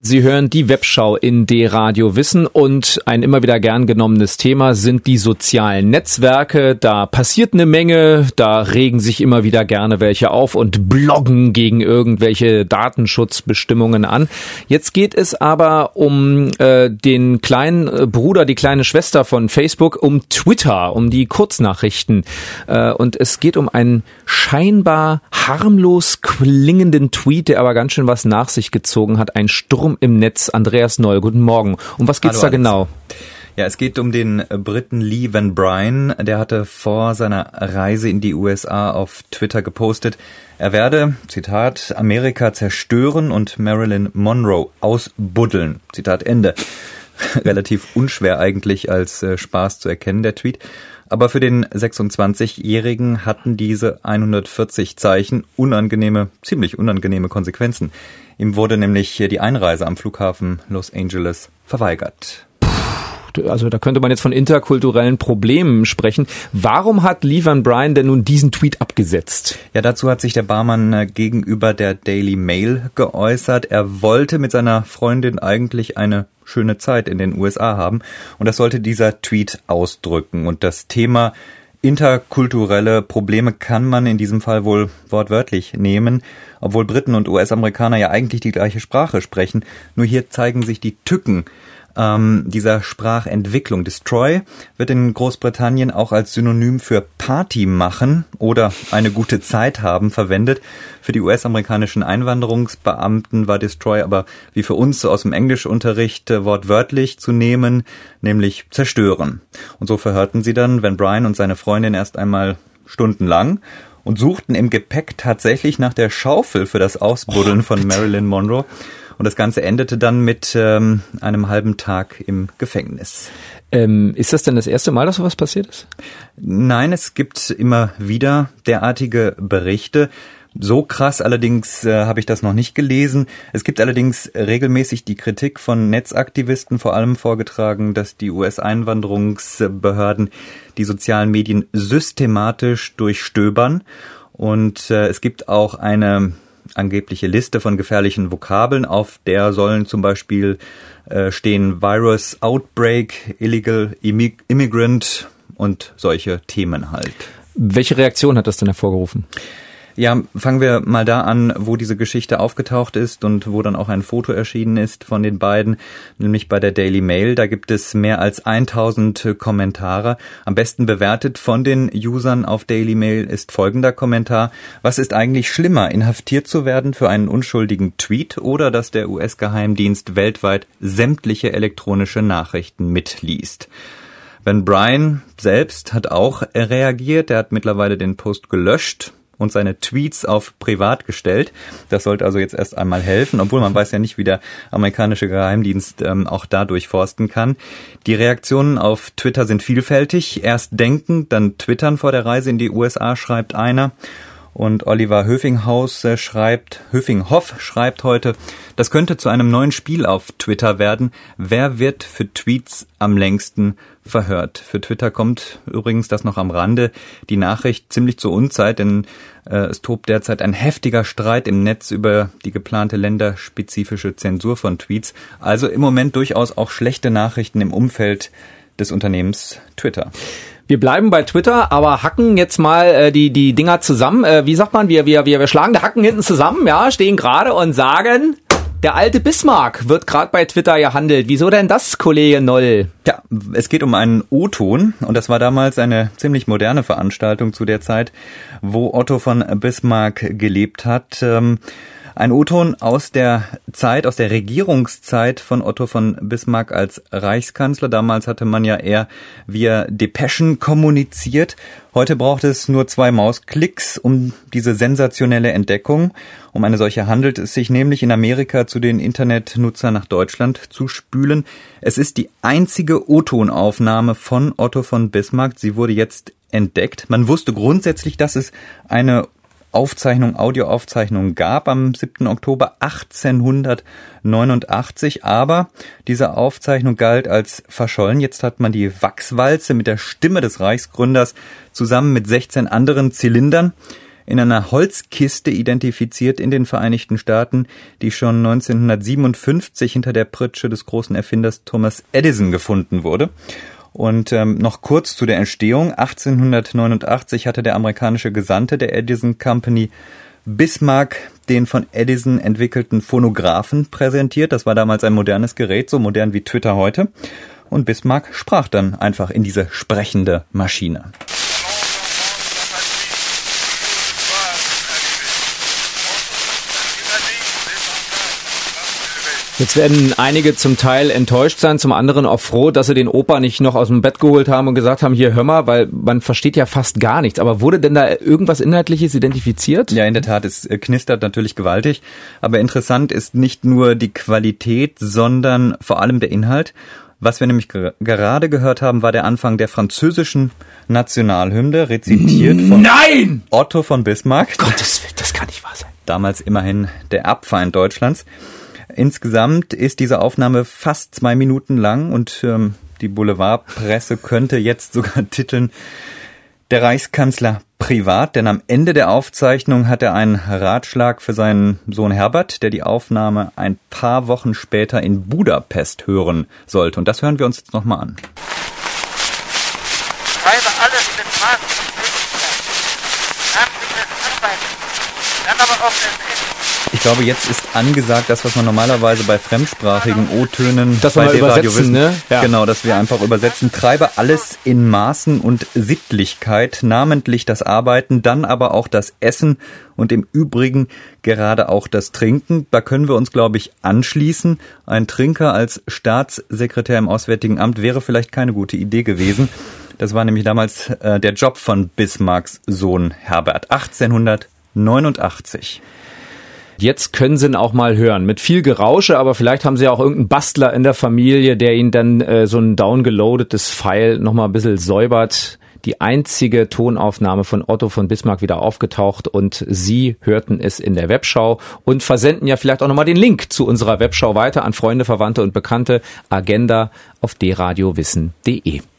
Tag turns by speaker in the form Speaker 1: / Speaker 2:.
Speaker 1: Sie hören die Webschau in D-Radio Wissen und ein immer wieder gern genommenes Thema sind die sozialen Netzwerke. Da passiert eine Menge, da regen sich immer wieder gerne welche auf und bloggen gegen irgendwelche Datenschutzbestimmungen an. Jetzt geht es aber um den kleinen Bruder, die kleine Schwester von Facebook, um Twitter, um die Kurznachrichten. Und es geht um einen scheinbar harmlos klingenden Tweet, der aber ganz schön was nach sich gezogen hat. Ein Sturm im Netz. Andreas Noll, guten Morgen. Um was geht's da genau?
Speaker 2: Ja, es geht um den Briten Lee Van Bryn. Der hatte vor seiner Reise in die USA auf Twitter gepostet, er werde, Zitat, Amerika zerstören und Marilyn Monroe ausbuddeln. Zitat Ende. Relativ unschwer eigentlich als Spaß zu erkennen, der Tweet. Aber für den 26-Jährigen hatten diese 140 Zeichen ziemlich unangenehme Konsequenzen. Ihm wurde nämlich die Einreise am Flughafen Los Angeles verweigert.
Speaker 1: Also da könnte man jetzt von interkulturellen Problemen sprechen. Warum hat Lee Van Bryn denn nun diesen Tweet abgesetzt?
Speaker 2: Ja, dazu hat sich der Barmann gegenüber der Daily Mail geäußert. Er wollte mit seiner Freundin eigentlich eine schöne Zeit in den USA haben und das sollte dieser Tweet ausdrücken. Und das Thema interkulturelle Probleme kann man in diesem Fall wohl wortwörtlich nehmen, obwohl Briten und US-Amerikaner ja eigentlich die gleiche Sprache sprechen. Nur hier zeigen sich die Tücken dieser Sprachentwicklung. Destroy wird in Großbritannien auch als Synonym für Party machen oder eine gute Zeit haben verwendet. Für die US-amerikanischen Einwanderungsbeamten war Destroy aber wie für uns aus dem Englischunterricht wortwörtlich zu nehmen, nämlich zerstören. Und so verhörten sie dann Van Bryn und seine Freundin erst einmal stundenlang und suchten im Gepäck tatsächlich nach der Schaufel für das Ausbuddeln von Marilyn Monroe. Und das Ganze endete dann mit einem halben Tag im Gefängnis.
Speaker 1: Ist das denn das erste Mal, dass sowas passiert ist?
Speaker 2: Nein, es gibt immer wieder derartige Berichte. So krass allerdings habe ich das noch nicht gelesen. Es gibt allerdings regelmäßig die Kritik von Netzaktivisten, vor allem vorgetragen, dass die US-Einwanderungsbehörden die sozialen Medien systematisch durchstöbern. Und es gibt auch eine angebliche Liste von gefährlichen Vokabeln, auf der sollen zum Beispiel stehen Virus, Outbreak, Illegal Immigrant und solche Themen halt.
Speaker 1: Welche Reaktion hat das denn hervorgerufen?
Speaker 2: Ja, fangen wir mal da an, wo diese Geschichte aufgetaucht ist und wo dann auch ein Foto erschienen ist von den beiden, nämlich bei der Daily Mail. Da gibt es mehr als 1000 Kommentare. Am besten bewertet von den Usern auf Daily Mail ist folgender Kommentar: Was ist eigentlich schlimmer, inhaftiert zu werden für einen unschuldigen Tweet oder dass der US-Geheimdienst weltweit sämtliche elektronische Nachrichten mitliest? Van Bryn selbst hat auch reagiert. Er hat mittlerweile den Post gelöscht und seine Tweets auf privat gestellt. Das sollte also jetzt erst einmal helfen, obwohl man weiß ja nicht, wie der amerikanische Geheimdienst auch da durchforsten kann. Die Reaktionen auf Twitter sind vielfältig. Erst denken, dann twittern vor der Reise in die USA, schreibt einer. Und Oliver Höfinghoff schreibt heute, das könnte zu einem neuen Spiel auf Twitter werden. Wer wird für Tweets am längsten verhört? Für Twitter kommt übrigens, das noch am Rande, die Nachricht ziemlich zur Unzeit, denn es tobt derzeit ein heftiger Streit im Netz über die geplante länderspezifische Zensur von Tweets. Also im Moment durchaus auch schlechte Nachrichten im Umfeld des Unternehmens Twitter.
Speaker 1: Wir bleiben bei Twitter, aber hacken jetzt mal die Dinger zusammen. Wie sagt man, wir schlagen die Hacken hinten zusammen, ja, stehen gerade und sagen, der alte Bismarck wird gerade bei Twitter gehandelt. Wieso denn das, Kollege Noll?
Speaker 2: Ja, es geht um einen O-Ton und das war damals eine ziemlich moderne Veranstaltung zu der Zeit, wo Otto von Bismarck gelebt hat. Ein O-Ton aus der Regierungszeit von Otto von Bismarck als Reichskanzler. Damals hatte man ja eher via Depeschen kommuniziert. Heute braucht es nur 2 Mausklicks um diese sensationelle Entdeckung. Um eine solche handelt es sich nämlich in Amerika zu den Internetnutzern nach Deutschland zu spülen. Es ist die einzige O-Tonaufnahme von Otto von Bismarck. Sie wurde jetzt entdeckt. Man wusste grundsätzlich, dass es eine Audioaufzeichnung gab am 7. Oktober 1889, aber diese Aufzeichnung galt als verschollen. Jetzt hat man die Wachswalze mit der Stimme des Reichsgründers zusammen mit 16 anderen Zylindern in einer Holzkiste identifiziert in den Vereinigten Staaten, die schon 1957 hinter der Pritsche des großen Erfinders Thomas Edison gefunden wurde. Und noch kurz zu der Entstehung. 1889 hatte der amerikanische Gesandte der Edison Company Bismarck den von Edison entwickelten Phonographen präsentiert. Das war damals ein modernes Gerät, so modern wie Twitter heute. Und Bismarck sprach dann einfach in diese sprechende Maschine.
Speaker 1: Jetzt werden einige zum Teil enttäuscht sein, zum anderen auch froh, dass sie den Opa nicht noch aus dem Bett geholt haben und gesagt haben, hier hör mal, weil man versteht ja fast gar nichts. Aber wurde denn da irgendwas Inhaltliches identifiziert?
Speaker 2: Ja, in der Tat, es knistert natürlich gewaltig. Aber interessant ist nicht nur die Qualität, sondern vor allem der Inhalt. Was wir nämlich gerade gehört haben, war der Anfang der französischen Nationalhymne, rezitiert von Otto von Bismarck.
Speaker 1: Gottes Willen, das kann nicht wahr sein.
Speaker 2: Damals immerhin der Erbfeind Deutschlands. Insgesamt ist diese Aufnahme fast 2 Minuten lang und die Boulevardpresse könnte jetzt sogar titeln, der Reichskanzler privat, denn am Ende der Aufzeichnung hat er einen Ratschlag für seinen Sohn Herbert, der die Aufnahme ein paar Wochen später in Budapest hören sollte. Und das hören wir uns jetzt nochmal an.
Speaker 3: Schreibe alles mit Maß und Möglichkeit. Namentlich Arbeiten, dann aber auch das Ende.
Speaker 2: Ich glaube, jetzt ist angesagt, das, was man normalerweise bei fremdsprachigen O-Tönen
Speaker 1: bei D-Radio Wissen, ne?
Speaker 2: Ja. Genau, dass wir einfach übersetzen. Treibe alles in Maßen und Sittlichkeit, namentlich das Arbeiten, dann aber auch das Essen und im Übrigen gerade auch das Trinken. Da können wir uns, glaube ich, anschließen. Ein Trinker als Staatssekretär im Auswärtigen Amt wäre vielleicht keine gute Idee gewesen. Das war nämlich damals der Job von Bismarcks Sohn Herbert, 1889.
Speaker 1: Jetzt können Sie ihn auch mal hören. Mit viel Gerausche, aber vielleicht haben Sie ja auch irgendeinen Bastler in der Familie, der Ihnen dann so ein downgeloadetes File nochmal ein bisschen säubert. Die einzige Tonaufnahme von Otto von Bismarck wieder aufgetaucht und Sie hörten es in der Webschau und versenden ja vielleicht auch nochmal den Link zu unserer Webschau weiter an Freunde, Verwandte und Bekannte. Agenda auf dradiowissen.de.